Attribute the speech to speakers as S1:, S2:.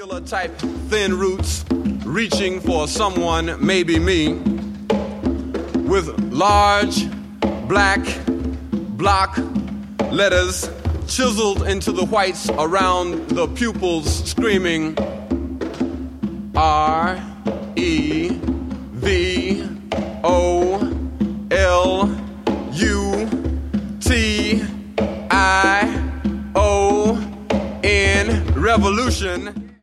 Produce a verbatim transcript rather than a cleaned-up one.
S1: Regular type thin roots reaching for someone, maybe me, with large black block letters chiseled into the whites around the pupils, screaming R E V O L U T I O N, revolution.